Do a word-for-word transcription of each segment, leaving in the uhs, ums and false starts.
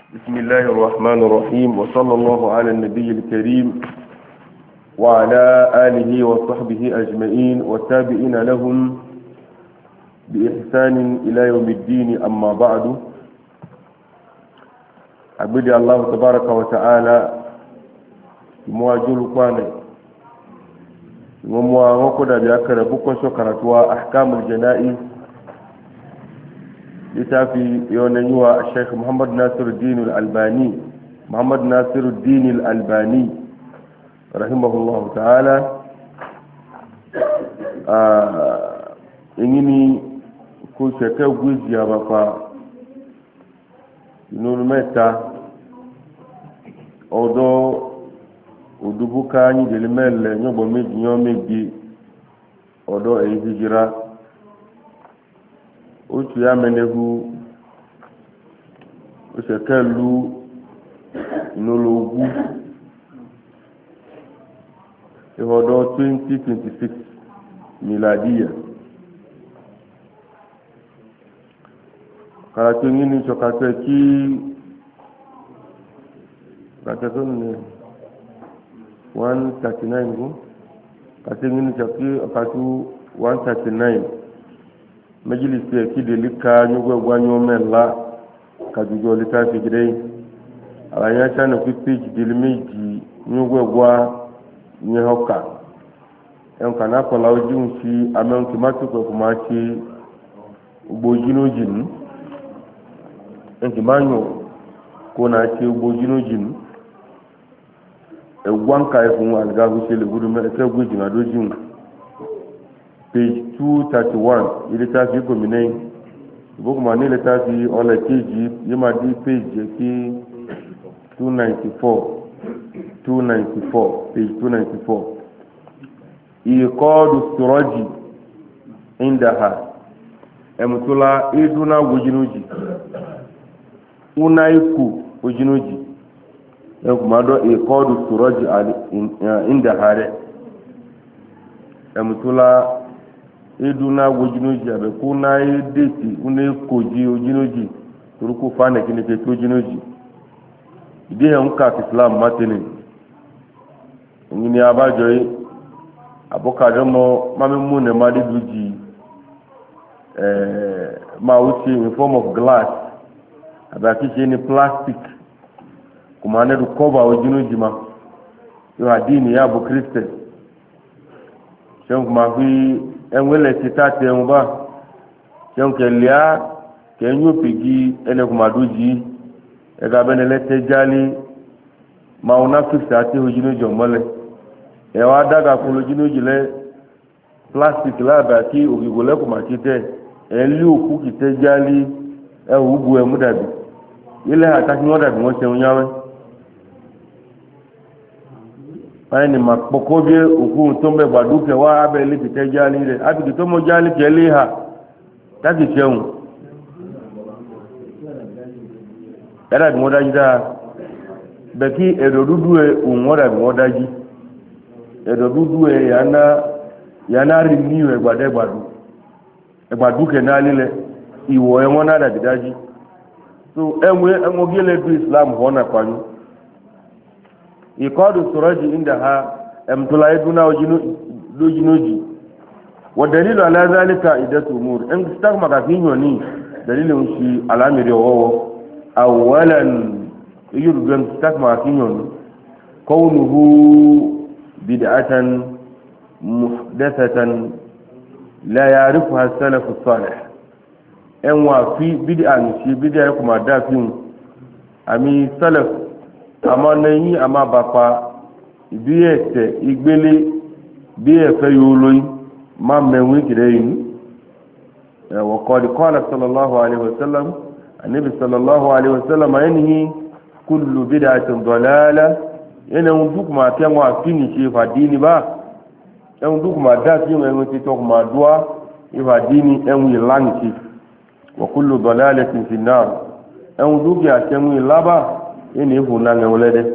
بسم الله الرحمن الرحيم وصلى الله على النبي الكريم وعلى آله وصحبه أجمعين والتابعين لهم بإحسان إلى يوم الدين. أما بعد، عبد الله تبارك وتعالى مواجل قوانا ومواقود بأكر بكم شكرة أحكام الجنائز لتافي يونيوا الشيخ محمد ناصر الدين الألباني محمد ناصر الدين الألباني رحمه الله تعالى. إنني كل شيء وجزء بقى نور متى أودو ودبوكاني دلمل نيوبو ميجي يومي أودو أي هجرة otu ya menehu osekelu inologu ihodo twenty twenty-six miladiya. Karatu ngini chokate ki karatu ni one thirty-nine go karatu ngini choki karatu one thirty-nine majlisi ya kidilika nyugwe gwanyo mela kajujo litafi gidei alanya chana ku page dilimiji nyugwe gwa nyehoka en kana ko lawjun si amen kimatu ko kuma ci ubojino jin en kimanyo ko na ci ubojino jin e gwanka e fun alga hu sele gudu me ke gujin adojin page two thirty-one il tafi ko minai boku mani le tafi ola keji yima di page ki two ninety-four page two ninety-four iqadu suraji indaha emtula iduna wujinuji unaiku wujinuji ekumado iqadu suraji indaha emtula iduna wojinoji abe kuna edeti une koji ojinoji turuku fane kini ke ojinoji ide he nka islam matene ngini abajo yi abokado mo mami mune madi duji eh ma uchi in form of glass abaki chini plastic kuma ne du cover ojinoji ma yo adini ya bu kriste shen kuma fi enwele titate mba jonke lia kenyu pigi ene kumaduji ega benele tejali mauna fifty ati hojinu jomole e wa daga kulojinu jile plastic la ba ki ogigole kumatite e li oku kitejali e ugu e mudabi ile ataki mudabi won se unyawe ayni makpokobie oku tombe gbaduke wa abeli kitejali re abi to mo jali kele ha tagi cheun era bi modaji da beki edodudu e unwora bi modaji edodudu e yana yana renew e gbade gbadu e gbaduke na lile iwo e wona da bidaji so enwe enwogele du islam hona kwanu iqadu suraji indaha amtula iduna wajinoji wa dalilu ala zalika idatu umur in stagma ka finyo ni dalilun shi alamiri wawo awalan yurgan stagma finyo kaunuhu bid'atan muhdathatan la ya'rifuha salaf as-salih en wa fi bid'an shi bid'a kuma da fin ami salaf ama nayi ama bapa bi ete igbele bi efe yoloyi ma menwe kireyin wa qad qala sallallahu alaihi wasallam annabi sallallahu alaihi wasallam yanhi kullu bid'atin dalala yana duk ma kan wa fini shi fa dini ba yan duk ma da fi mai ti to ma duwa ifa dini en wi lanki wa kullu dalalatin fi nar yan duk ya kan wi laba ini funa ngawlede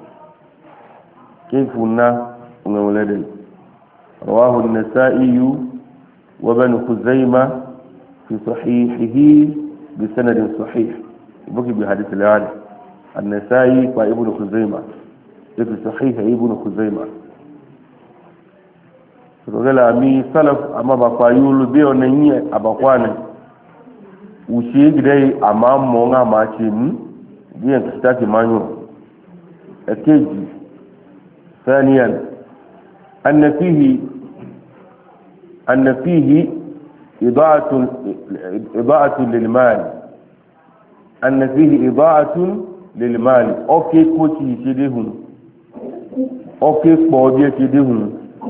kayfuna ngawlede rawahu an-nasa'i wa ibn khuzaimah fi sahihihi bi sanad sahih buki bi hadith al-ali النسائي وابن خزيمة في صحيح ابن خزيمة فقال أمي سلف أما بقايول بيو نيني أبقوانا وشيك دي أمام مونا ماشين دي انتشتاكي مانيو الكيجي ثانيا أن فيه أن فيه إضاعة إضاعة للمال أن فيه إضاعة للمال أوكي كوتي يشدهم أوكي قوضي يشدهم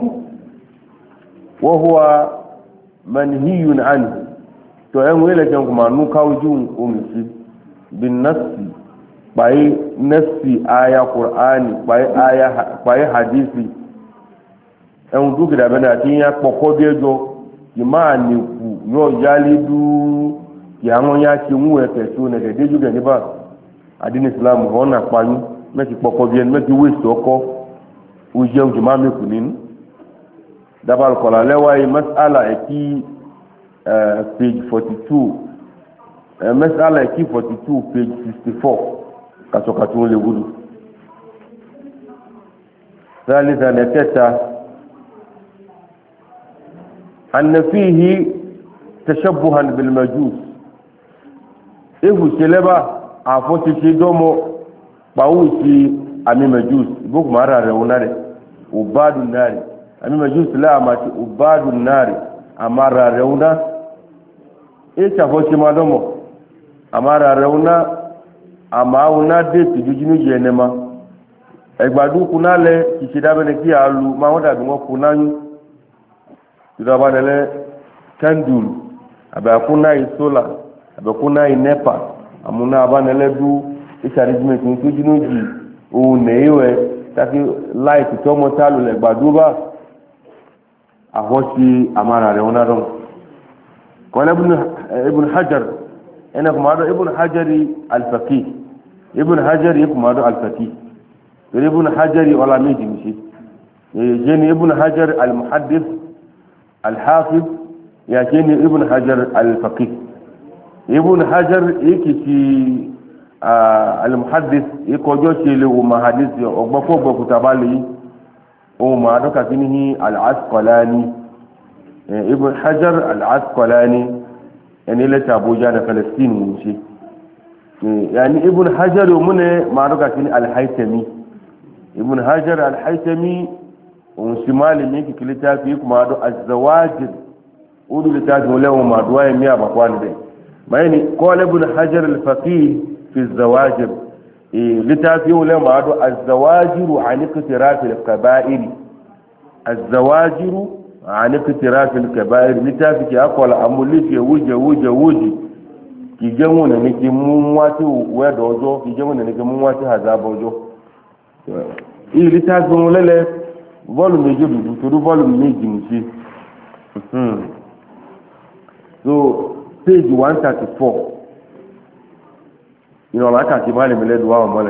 وهو منهي عنه تؤمن إلى جنكما نكاوجون أمسي بالنص باي نص آية قرآن باي آية باي حديثي ẹ̀hùn tó kìdà bẹ́ẹ̀ àti yẹn kpọ̀kọ́ bí ẹjọ́ kì máa nìkú yóò yálé dúú kì àwọn yẹn ti ń wọ ẹ̀kẹ́ tó nẹ̀kẹ́ déjú kẹ́ níbà àdínní islam wọn nà pààyàn mẹ́tì kpọ̀kọ́ bí ẹni mẹ́tì wéṣì ọkọ́ ojú ẹ̀hùn kì máa mẹ́kù nínú. dábàá kọ̀lá lẹ́wàáyé mẹ́sàlá ẹ̀kí page forty two mẹ́sàlá ẹ̀kí forty two page sixty four kàtọ́kàtọ́ wọn lè wúlò. ثالثا نكتا أن فيه تشبها بالمجوس إيه سلبا عفوتي شدومو باوشي أمي مجوس بوك مارا روناري وباد النار أمي مجوس لا أماتي وباد النار أمارا رونا إيه شافوشي مادومو أمارا رونا أماونا دي تجوجينو جينما ẹgbàdún kuná lẹ kìsì dábẹ́lẹ́ kí a lu máa wọ́n dàbí wọ́n kuná yín ìjọba nílẹ̀ kẹ́ndùl àbẹ̀kúná yìí sólà àbẹ̀kúná yìí nẹ́pà àmúná abánilẹ́ dú ìṣàdéjìmẹ̀tì ní tójú méjì òun nèéwẹ̀ tàbí láìsí tọ́mọ tálù lẹ̀ gbàdún bá àwọ̀sí àmàrà rẹ̀ wọn náà kọ́lá ibùn hajar ẹnì kùmàdọ́ ibùn hajari alfaqih ibùn hajari kùmàdọ́ alfaqih ابن حجر ولا ميجي مشي جاني ابن حجر المحدث الحافظ يا جاني ابن حجر الفقيه ابن حجر يكي آه المحدث يكو جوشي له محادث وبفوق بكتابالي وما دوكا فيه العسقلاني ابن حجر العسقلاني يعني لا تابوجا فلسطين مشي يعني ابن حجر من ما دوكا فيه الهيثمي ibn hajar al-haytami on simali ne ki litafi kuma do az-zawajir udu litafi wala ma duwa miya ba kwani dai bayani qala ibn hajar al-faqih fi az-zawajir litafi wala ma do az-zawajir an iqtiraf al-kaba'ir az-zawajir an iqtiraf al-kaba'ir litafi ki akola amuli fi wuje wuje wuje ki jemu ne ki mun wati wedojo ki jemu ne ki mun wati hazabojo il litafi wọn lẹ́lẹ́ volume méjì dúdú torí volume méjì ń ṣe so page one thirty four ìrọ̀lá kàkí máàlì lẹ́dùn wà mọ́lẹ̀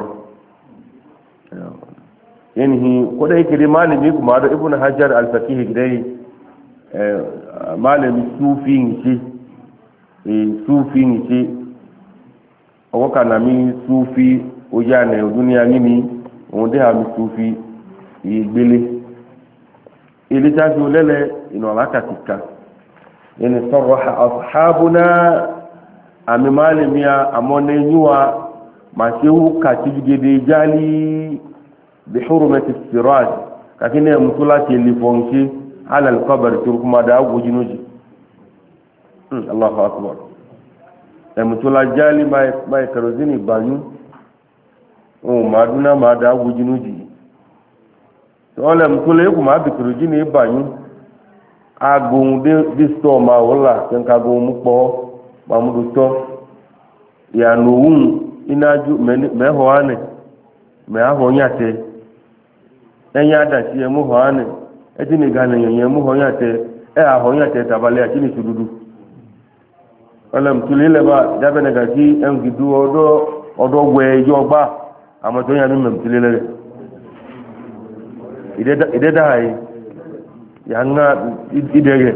yẹnìí kódà ìkéde máàlì mi kùmà dọ́ ibùn hajar al-faqih gidẹ́ máàlì mi súfì ń ṣe súfì ń ṣe ọwọ́ kànáà mi súfì ojú àná ìdúnìyà mímí òun dé àmì sufi ìgbélé ilé tájú lẹ́lẹ̀ inú alákàtìkà yẹni sọ̀rọ̀ àṣàbùnà àmì máàlìmíà àmọ́nẹ́yíwá màṣẹ́wó kàtìgédé jálí bìhùrùmẹ́tì siraj kàkí ní ẹ̀mùtú láti lè fọ́nṣẹ́ alàlùkọ́bẹ̀rẹ̀ tó kúmọ̀ dá gbójúnójì Allahu akbar ẹ̀mùtú láti jálí máì kẹrọzínì bàyún ohun ma dúná ma dá wujínú jì wọ́n lẹ́mú tó lè kù máa bìkìrì jí ní ìbàyún agbóhun dé stọ́ ma wọ́lá kẹ́ńkà agbóhun mú pọ́ pàmùdó tọ́ ìyànà òun inájú mẹ́họ̀ ánẹ̀ mẹ́họ̀ yàtẹ̀ ẹ̀yìn àdàtì ẹ̀mú họ̀ ánẹ̀ ẹtí ní ìgbàlẹ̀ yẹn mú họ̀ yàtẹ̀ ẹ̀ àhọ̀ yàtẹ̀ tàbálẹ̀ àti ní ìṣòdodo wọ́n lẹ́mú tó lè lẹ́bà jábẹ́nẹ̀gà sí ẹ̀ǹgìdú ọdọ́ wẹ̀ ẹjọ́ gbà àmọ́ tó yà ní mẹ́mtílé lẹ́rẹ̀ ìdẹ́dáhàí yà ń ná ìdẹ́rẹ̀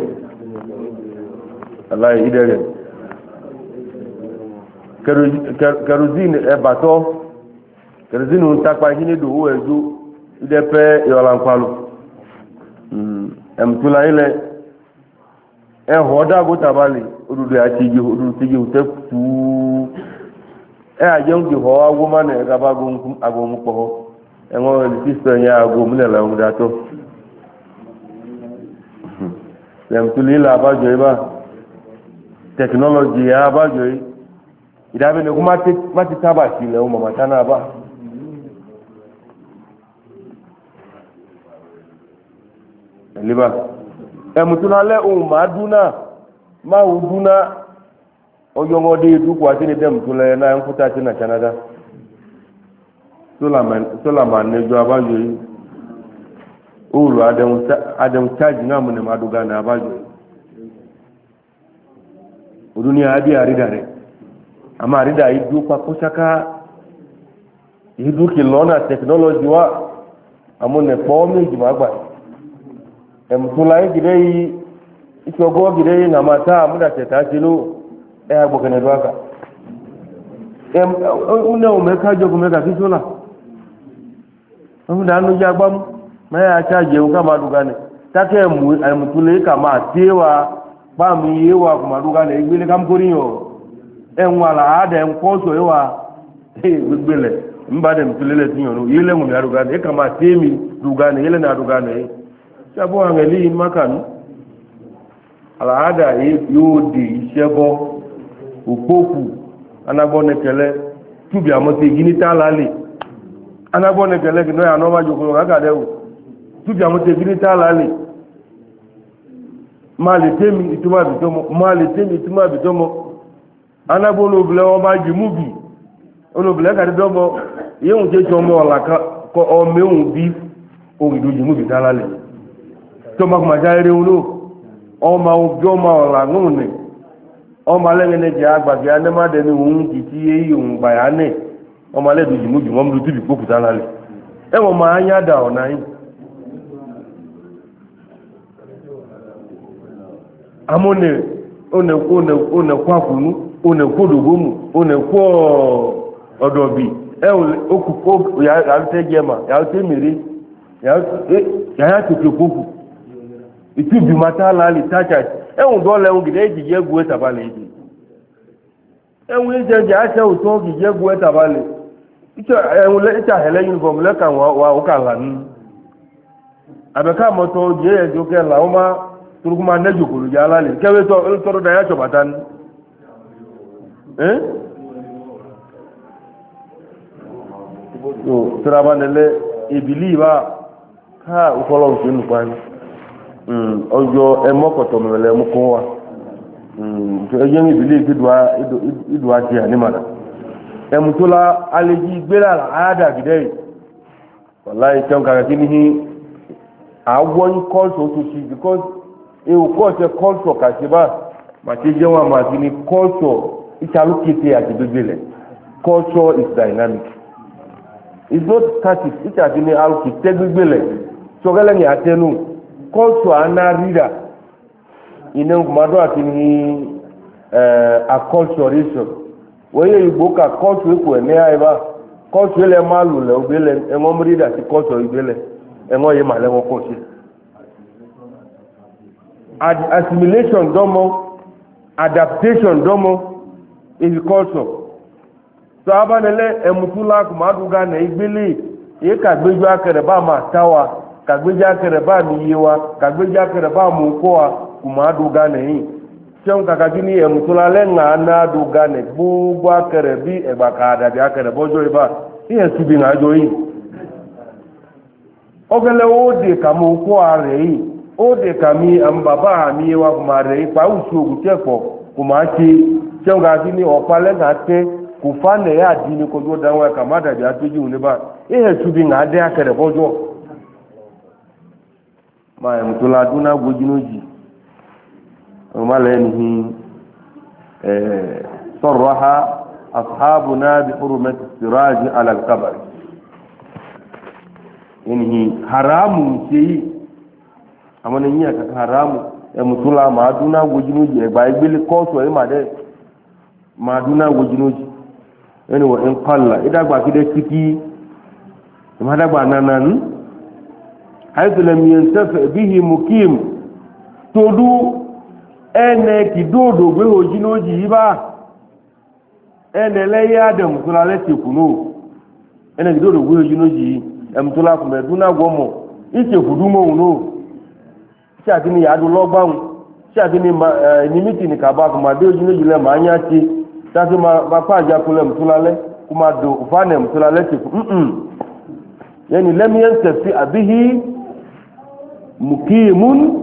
aláì ìdẹ́rẹ̀ kerosene ẹ̀bàtọ́ kerosene ntakpa hini do wo eju ide pe yola nkwalo mm em tula ile e hoda go tabali odudu atiji odudu tiji uteku e aje ngi ho agu mane ga bagu agu mko enwo le sister ya agu mune la ngda to em tula ile abajo iba technology ya abajo yi idabe ne kuma ti mati tabati le o mama tana ba liba emutunale o ma duna ma uduna oyongo de du kwa tini dem tule na nkuta tina Canada solaman solaman ne jo abajo yi ulu adam adam charge na mun ma duga na abajo dunia adi aridare ama arida idu kwa kushaka idu kilona technology wa amune pomi jimagba emtulai gidei isogo gidei na mata muda tetachilo e agbokene doaka em una umeka jogo meka kisola muda anu jagbam maya achaje ukama dugane take mu emtulai kama tewa ba mi yewa kuma dugane igbele kamkoriyo enwala ada enkoso yewa eh gbele mbade mtulele tinyo yele mu ya dugane e kama temi dugane yele na dugane sabo angeli makan alaada yodi sebo upoku anabone kele tubi amote gini talali anabone kele kino ya no ma joko ga de tubi amote gini talali mali temi ituma bitomo mali temi ituma bitomo anabolo ble o ba jimubi ono ble ka domo yehun je jomo la ka ko o meun bi o gidu jimubi talali to ma ma jaire ulo o ma ojo ma ola nune o ma le ne je agba bi ane ma de ni un ti ti yi un bayane o ma le du jimu bi mo mu ti bi pokuta lale e wo ma anya da ona yi amone one one one kwa funu one kodogomu one ko odobi e o ku ya ya te jema ya te miri ya ya ya te poku itubi matala li tacha ehun do le ngide ji yegu etabale ji ehun je je ase o to gi yegu etabale ito ehun le ita hele uniform le kan wa wa o kan lan abeka moto je e jo ke la o ma turuma ne jo ko ja la le kewe to to da ya cho batan eh to trabane ibili ba ha o folo nnu kwani mm ojo emokoto mele mu ko wa mm to eje mi believe idwa idwa ti ani mara emutula aleji gbera la ada gidei wallahi tem ka kini hi awon culture to see because e o culture culture ka se ba ma ti je wa ma ti ni culture italukite ati bebele culture is dynamic it's not static it ati ni alukite bebele so gele ni atenu culture ana reader ina kumado ati ni eh acculturation weye igbo ka culture ko ene aiba culture le malu le obele enwo reader ti culture ibele enwo ye male won ko se assimilation domo adaptation domo is culture so abanele emutula kumadu ga na igbele ye ka gbeju akere ba ma tawa kagbeja kere ba mi yewa kagbeja kere ba mu ko a kuma du gane yi seun kaka kini e mutula le nga na du gane gbogbo akere bi e gba ka da bi akere bojo iba iye su bi na jo yi ogele o de ka mu ko are yi o de ka mi am baba mi yewa kuma re yi pa usu ogun tefo kuma ti seun kaka kini o pa le nga te ku fa ne ya di ni ko do dan wa ka ma da bi atoju ni ba iye su bi na de akere bojo ma mutula duna gojinoji o malenihi eh sarraha ashabuna bi hurmati siraj ala al-qabr inhi haramu sei amana nya ka haramu e mutula ma duna gojinoji e ba igbele koso e ma de ma duna gojinoji eni wo en qalla idagba kide kiti ma da ba nanan haythu lam yantafi bihi mukim todu ene kidodo gbe ojinoji ba ene le ya de mutula le tikuno ene kidodo gbe ojinoji e mutula ku meduna gomo ike kudumo uno sha kini ya du logbaun sha kini ni meeting ka ba kuma de ojinoji le ma anya ti ta ti ma ba pa ja kule mutula le kuma do ufane mutula le tiku mm yani lam yantafi bihi mukimun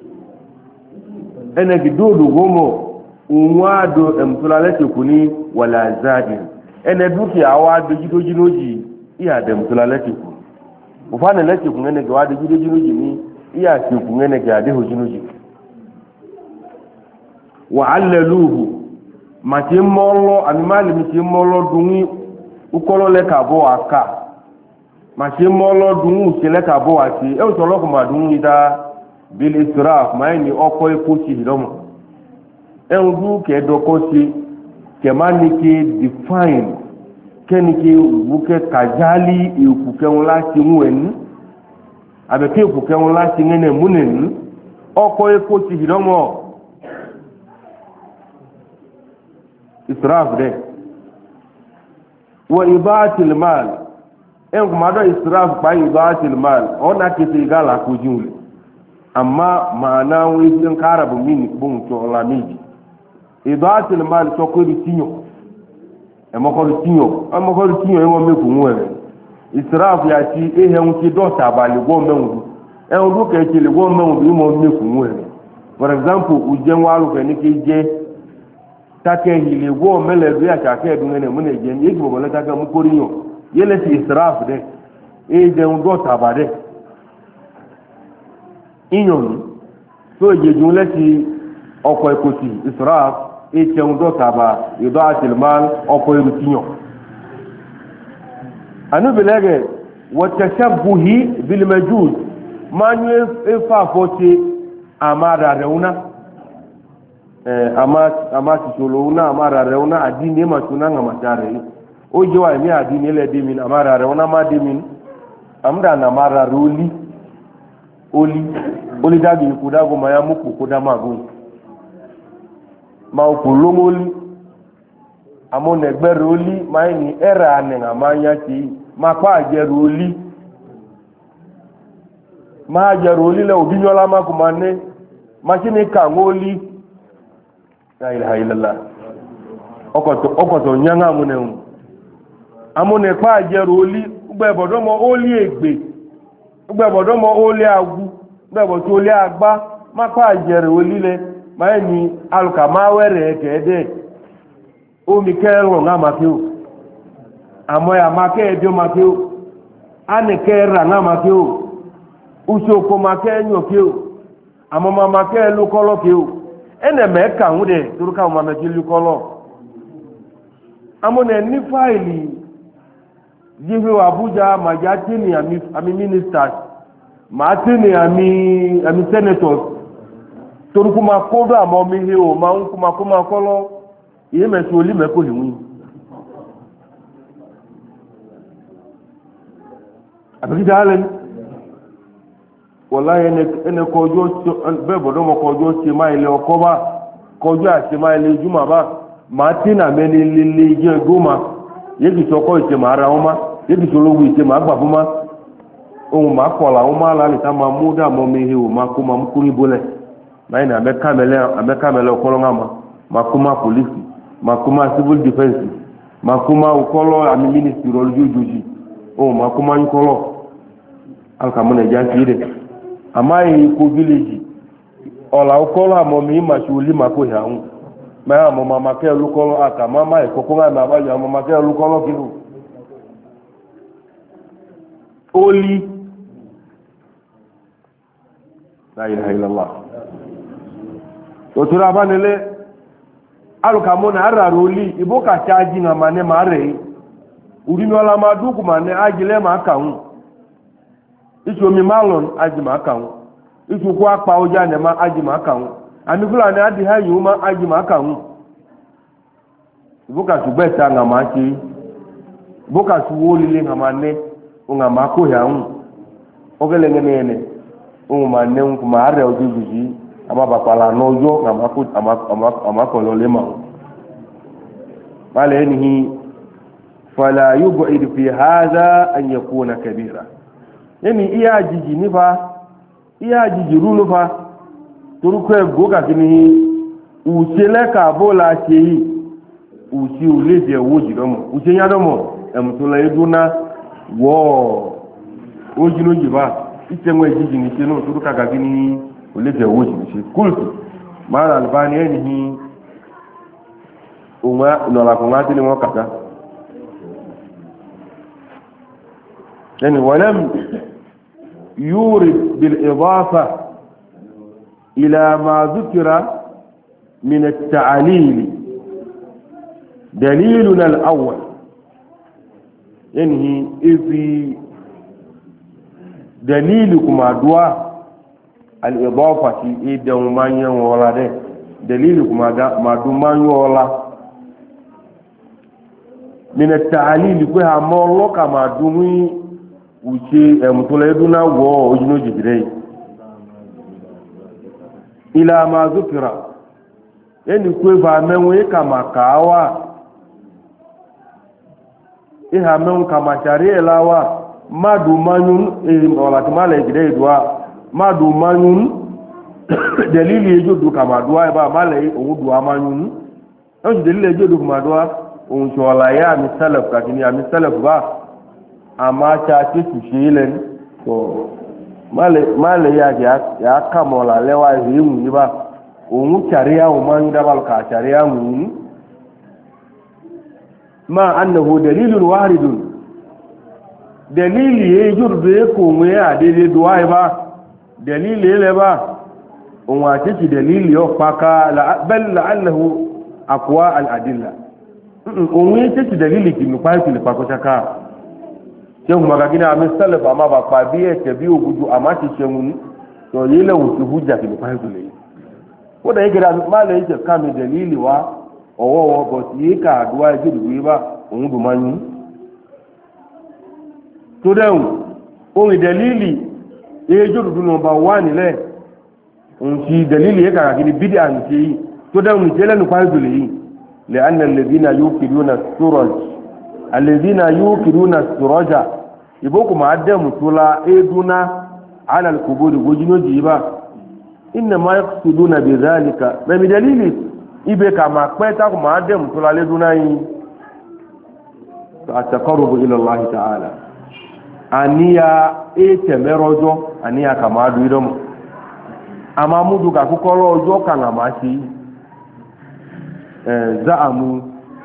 ene gidodo gomo unwado emtulale tekuni wala zadin ene duki awado gidojinoji iya de emtulale teku ufane lete ku ene gawado gidojinoji ni iya teku ene gade hojinoji wa allaluhu matimolo animali mitimolo dungi ukolo le kabo aka matimolo dungu sele kabo ati e o solo ko madungi da bil israf maini oko ikuchi hidomo endu ke dokosi ke maniki define keniki wuke kajali ikuke wala tinwen abeke ikuke wala tingene munen oko ikuchi hidomo israf de wa ibatil mal en kuma do israf ba ibatil mal ona kiti gala kujule amma ma'ana wai sun kara bu min bun to lamiji idatul mal to ko ritinyo e mo ko ritinyo amma ko ritinyo e mo me ku nwe israf ya ti e he unti do ta bali go menwu e ndu ke ti le go menwu mo me ku nwe for example ujen walu ke ni ke je take hile go mele bi aka ke du ngene mun e je ni go le ta ga mu ko riyo yele ti israf de e je ndo ta ba de inyoni so yejun lati oko ekoti israf e cheun do taba idatul mal oko erutinyo anu bilege wa tashabbuhi bil majuz manu efa foti amara reuna eh ama ama tsoluna amara reuna adini ma tuna ngama tare o jewa mi adini le dimin amara reuna ma dimin amda na mara ruli oli oli dagi kudago maya muku kudama gun ma okulongo oli amone gbere oli mai ni era ane nga manya ti ma pa ajeru oli ma ajeru oli le obinyola ma kumane ma chini ka ngoli la ilaha illallah okoto okoto nyanga amune un amone pa ajeru oli ugbe bodo mo oli egbe ugbe bodo mo oli agu ugbe bodo oli agba ma pa ajeru oli le mai ni aluka ma were kede omi kẹrọ nga ma fi o àmọ́ ya ma kẹ́ ẹjọ́ ma fi o ánì kẹ́ra nga ma fi o usoko ma kẹ́ ẹnyọ fi o àmọ́ ma ma kẹ́ ẹlúkọ́lọ́ fi o ẹnẹ mẹ́ka ń dẹ̀ toruka ma mẹ́kí lúkọ́lọ́ àmọ́ nẹ ní fáìlì jíhi abuja ma já tí ni àmì ministers ma tí ni àmì àmì senators toruku ma kódó àmọ́ mi hi o ma ń kó ma kó ma kọ́lọ́ iye mẹ́sù olí mẹ́kò lè wí àbíkíta alẹ́ wọ́lá ẹni kọjọ́ bẹ́ẹ̀ bọ̀dọ́ mọ́ kọjọ́ ṣe máa ilẹ̀ ọkọ́ bá kọjọ́ àṣẹ máa ilẹ̀ ìjúmọ̀ bá máa tí nà mẹ́ni lélẹ̀ ìjẹ́ gómà yéèkì sọkọ́ ìṣe máa ra wọn má yéèkì sọ lówó ìṣe máa gbà fún má ohun máa kọ̀ọ̀lá wọn má lálẹ́ tá máa mú dààmú mi hì ó máa kó máa mú kúrú ibólẹ̀ báyìí ní amẹ́kàmẹ́lẹ́ ọkọ́lọ́ máa kó má pòlísì makuma civil defense makuma ukolo ami ministry olojujuji o makuma nkolo alkamuna jakire amai ku village ola ukolo amomi mashuli mako yaun ma amo mama ke lukolo aka mama e kokunga na ba ya mama ke lukolo kiru oli la ilaha illallah otura banele alukamona araroli iboka chaji na mane mare urinola maduku mane ajile makaun isu mi malon aji makaun isu ko apa oja ne ma aji makaun anigula ne adi ha yuma aji makaun iboka subeta na machi iboka suwoli le ngamane unga mako ya un ogele ngene ne un ma ne un kuma are ojujuji ama bapala nojo nga mako amako amako lolema mala enhi fala yub'id fi hadha an yakuna kabira yani iya jiji nifa iya jiji runu fa turukwe goga kini usele ka bola cheyi usi uleze woji domo usenya domo emtula eduna wo woji no jiba itemwe jiji ni cheno turuka ka kini uleze woji ni kultu mara albani enihi uma nola ko ngati ni mokata yani walam yurid bil idafa ila ma dhukira min at-ta'lil دليلنا الأول ينهي إذ دليلكم أدواء الإضافة إذا ما ينولا ده دليلكم ما دمان يولا من التعليل كها مولو كما دمي وشي متولدنا وجنو جبري إلى ما ذكر يعني كيف منوي كما كاوا iha men kama sharia lawa madu manyun e wala timale gide dua madu manyun dalili ejodu kama dua ba male o dua manyun o dalili ejodu kama dua o shola ya mi salaf kakini ya mi salaf ba ama cha ti sushilen to male male ya ya ya kamola lewa himu ba o sharia o man dabal ka sharia mu ما أنه دليل وارد دليل يجر بكم يا دليل دوايبا دليل يلبا وما تجي دليل يوفاك بل لعله أقوى الأدلة وما تجي دليل كي نقايت لفاكوشاكا شيخ مغاقين عمي السلف أما بقابية تبيو بجو أما تشيخون تو يلو تهجة كي نقايت لي وده يكرا ما ليس كامل دليل وا ọwọ́wọ́ bọ̀ sí yíká àdúwà ìjọ́dùgbé bá òun bò máa yún tó dẹ̀hùn ohun ìdẹ̀lìlì ìjọ́dùgbé nọmba wà nílẹ̀ òun ti dẹ̀lìlì yíká àkìrí bídí à ń ṣe yìí tó dẹ̀hùn ìjẹ́lẹ̀ nípa ìjọ́lẹ̀ yìí lẹ́ anna lẹ́bínà yóò kìrú na storage alẹ́bínà yóò kìrú na storage ìbókù máa dẹ̀mù tó la édúná alàlùkòbó dìgbójúnójì yìí bá inna ma yaqsuduna bi dhalika mẹ́mi dẹ̀lìlì ibe kama kweta kuma adem tulale dunai ataqarrubu ila Allah ta'ala aniya ete merojo aniya kama adu idom ama mudu ka kukolo ojo kana mashi eh zaamu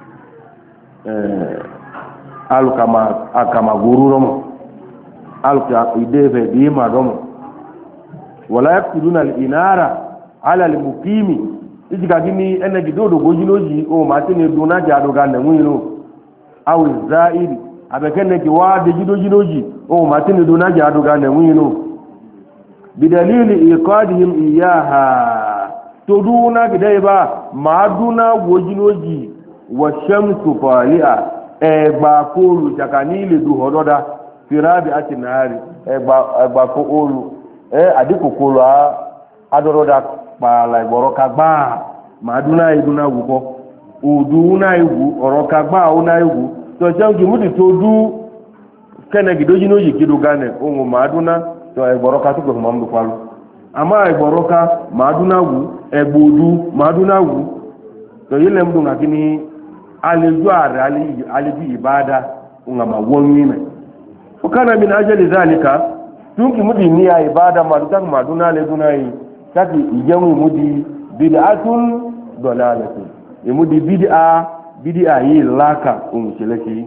eh alu kama akama gururum alu ka ideve di madom wala yaqtuluna al-inara ala al-muqimi ijika gini enegi dodo gojiloji o ma tini duna jado ga nenwiro aw zairi abekene ki wa de jidojiloji o ma tini duna jado ga nenwiro bidalili iqadihim iyaha toduna gidaiba ma duna gojiloji wa shamsu fali'a egba kolu jakanile du hododa firabi atinari egba egba ko olu e adiko kolu a adoroda pala ìgbọ̀rọ̀ka gbáà máa dúnà ìdúnà wùkọ́ òdúnà ìwù ọ̀rọ̀ka gbáà ónà ìwù tó ṣe ń kìmúdì tó dú kẹ́nẹ̀gì dójínójì kí dùgánẹ̀ ohun máa dúnà tó ìgbọ̀rọ̀ka tó gbọ̀rọ̀ máa ń dùpalu àmá ìgbọ̀rọ̀ka máa dúnà wù ẹgbòdú máa dúnà wù tó yí lẹ́m dùn àkí ní alẹ́jú ààrẹ alẹ́jú ìbáadá ohun àmà wọ́n mímẹ̀ ó kánà mi náà jẹ́ lè záàlìkà tún kìmúdì ní àìbáadá máa dúnà lẹ́dúnà yìí kati ìjẹun ìmúdi bid'atun dalalatun ìmúdi bid'a bid'a yìí láka ohun ṣẹlẹ́ṣẹ́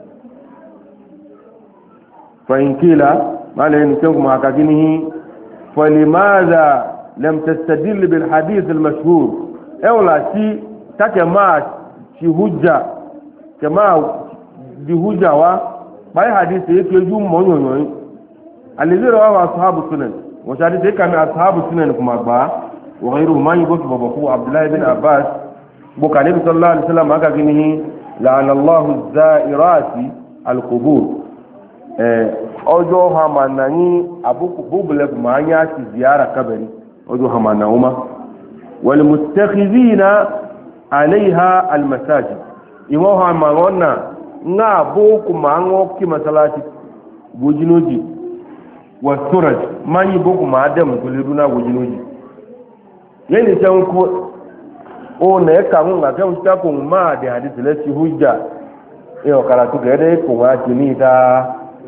fàyínkìlá máa lẹ́yìn tí ó kùnmọ̀ àkàkí ní falimadha lam tastadil bil hadith al-mashhur ẹwọ́la sí tákẹ máa ti hujja kẹ máa di hujja wá báyìí hadith yìí kéjú mọ́nyọ̀nyọ̀ alìzíra wà sahabu sunan وشهادة ذلك من أصحاب السنن كما أخبار وغيره ما يقول بابا عبد الله بن عباس بوكا النبي صلى الله عليه وسلم أكا كنه لعن الله الزائرات القبور eh ojo ha manani abuku bubule kuma anya ci ziyara kabari ojo ha manawuma wal muttakhizina alaiha al masajid imo ha mangona nga boku mango ki masalati gojinoji wa suraj mani boku ma adam kuliduna gojinoji yeni tan ko o ne ka mun ga kan ta kun ma da hadisi la ci hujja e o karatu ga dai kun wa ni ta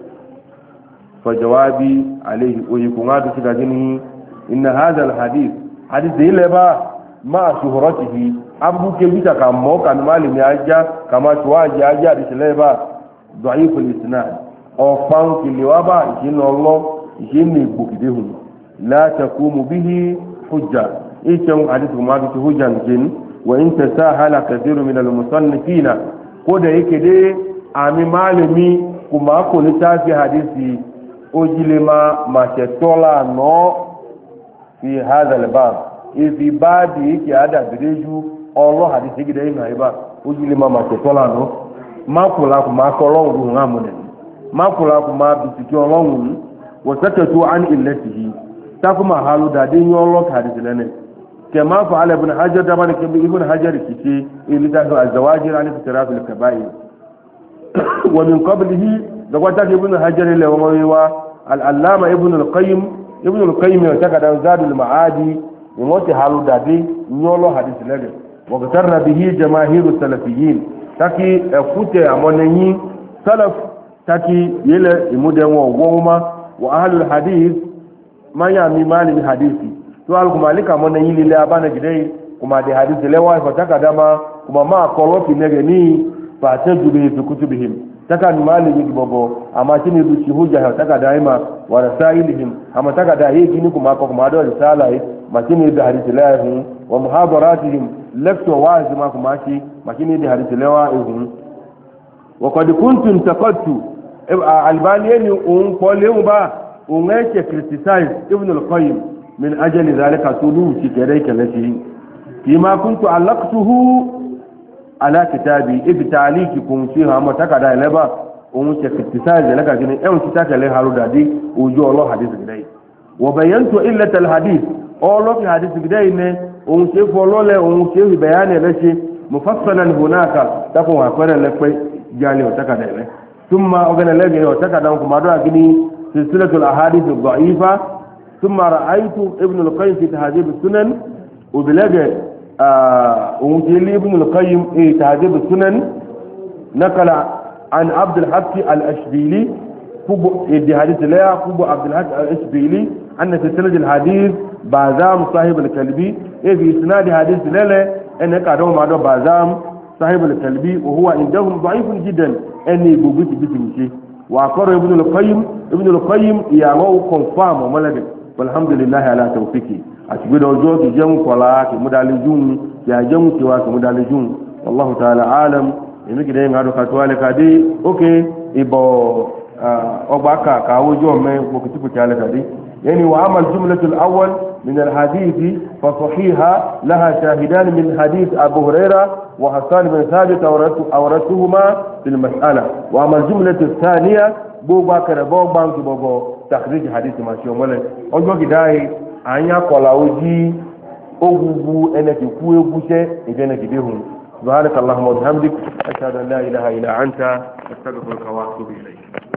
fa jawabi alaihi o yi kun ga su ga jini inna hadha al hadith hadith ile ba ma shuhratihi abu ke bita ka mo kan malimi aja kama tuwaji aja hadith ile ba da'if al isnad o fan kiliwa ba jino lo jini bukidehun la takumu bihi hujja إيشهم حديث ما في هجا جن وإن تساهل كثير من المصنفين كده يكده أمي معلمي كما كل تاسي حديثي أجلما ما شطولا نو في هذا الباب إذا بعد يكي هذا بريجو الله حديث كده ينهيبا أجلما ما شطولا نو ما كلا كما كلون بهنامون ما كلا كما بسكيولون وسكتوا عن إلته تكما حالو دادين يولوك حديث لنا كما فعل ابن حجر طبعا ابن حجر كتي اللي ده الزواجر عن اقتراف الكبائر ومن قبله لقد ابن حجر اللي هو العلامه ابن القيم ابن القيم يعتقد زاد المعادي يموت حالو دادي نيولو حديث لله وقترنا به جماهير السلفيين تاكي فوتي امونني سلف تاكي يله يمودن ووما واهل الحديث ما يعني مال حديثي to al kuma lika mon yi lile abana gidai kuma da hadisi lewa fa taka dama kuma ma kolofi nege ni fa tajubi fi kutubihim taka ni malimi gibobo amma shine du shi hujja taka daima wa rasailihim amma taka da yi gini kuma ko kuma da risala yi ma shine da hadisi lewa wa muhadaratihim lecture wazi ma kuma shi ma shine da hadisi lewa ihun wa qad kuntum taqattu albani un qole ba un yake criticize ibn al-qayyim من أجل ذلك سلوك كريك التي فيما كنت علقته على كتابي إذ تعليقكم فيها متكدا لبا ومشي في اتصال لك جن أو كتاب له هارودادي وجو الله حديث كداي وبينت إلا الحديث الله في حديث كداي نه ومشي فولو له ومشي بيان له مفصلا هناك تكون أقرأ لك جالي وتكدا له ثم أغنى لك وتكدا كما دعا سلسلة الأحاديث الضعيفة ثم رأيت ابن القيم في تهذيب السنن وبلغ ومجيلي ابن القيم في تهذيب السنن نقل عن عبد الحق الأشبيلي فبو في حديث لا فبو عبد الحق الأشبيلي أن في سند الحديث بازام صاحب الكلبي في إسناد حديث لا أن كادوا مع بازام صاحب الكلبي وهو عندهم ضعيف جدا أني بوجت بتمشي وأقر ابن القيم ابن القيم يعمو كونفام وملك والحمد لله على توفيقه أشبه وجوه جم قلاك مدالجون يا جم سواك مدالجون والله تعالى عالم يمكن أن هذا كتوالك دي أوكي إبو أباكا كاوجو من مكتوب كالك دي يعني وأما الجملة الأول من الحديث فصحيحة لها شاهدان من حديث أبو هريرة وحسان بن ثابت أورثهما في المسألة وأما الجملة الثانية بوبا كربو بانك بوبو تخريج حديث ما شاء الله أجوا كداي أنيا كلاوجي أوجو أنك كوي بوشة إذا كديهم سبحانك اللهم وبحمدك أشهد أن لا إله إلا أنت أستغفرك وأتوب إليك